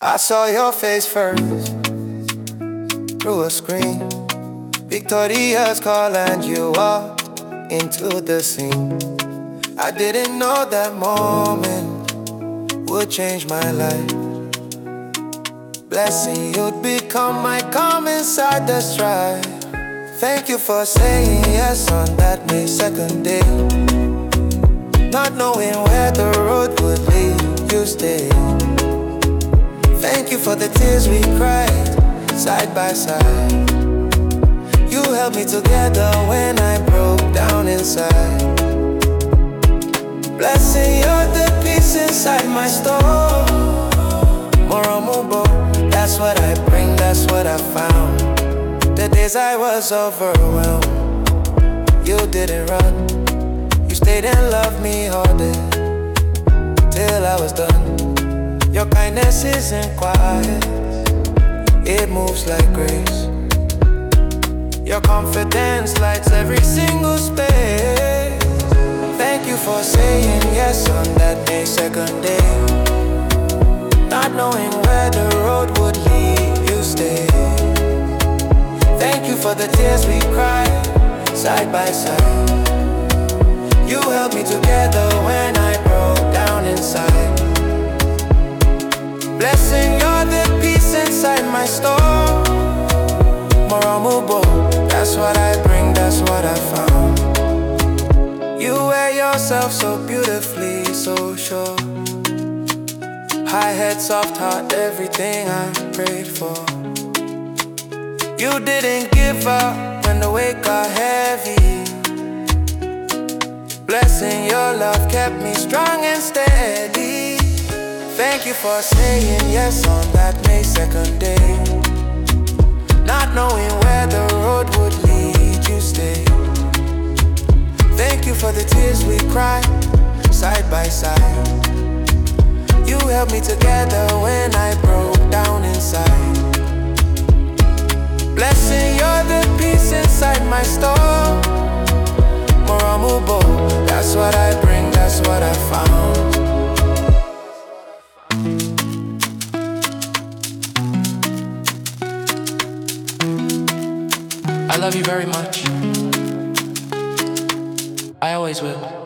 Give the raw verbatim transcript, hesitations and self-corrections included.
I saw your face first through a screen. Victoria's call and you walked into the scene. I didn't know that moment would change my life. Blessing, you'd become my calm inside the strife. Thank you for saying yes on that May second day. Not knowing where the road would lead, you stayed. Thank you for the tears we cried, side by side. You held me together when I broke down inside. Blessing, you're the peace inside my store. Moromubo, that's what I bring, that's what I found. The days I was overwhelmed, you didn't run. You stayed and loved me harder till I was done. Your kindness isn't quiet, it moves like grace. Your confidence lights every single space. Thank you for saying yes on that May second day. Not knowing where the road would lead, you stayed. Thank you for the tears we cried, side by side. You held me together when I broke down inside. Blessing, you're the peace inside my store. Moromubo, that's what I bring, that's what I found. You wear yourself so beautifully, so sure. High head, soft heart, everything I prayed for. You didn't give up when the weight got heavy. Blessing, your love kept me strong and steady. Thank you for saying yes on that May second day. Not knowing where the road would lead, you stayed. Thank you for the tears we cried, side by side. You held me together when I broke down inside. Blessing, you're the peace inside my store. Moromubo, that's what I bring, that's what I found. I love you very much. I always will.